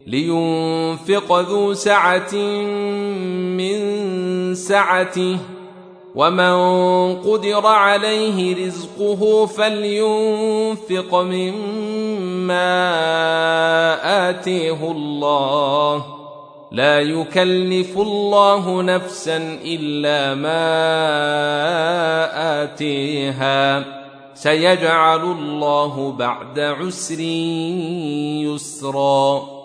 لينفق ذو سعة من سعته ومن قدر عليه رزقه فلينفق مما آتيه الله لا يكلف الله نفسا إلا ما آتيها سيجعل الله بعد عسر يسرا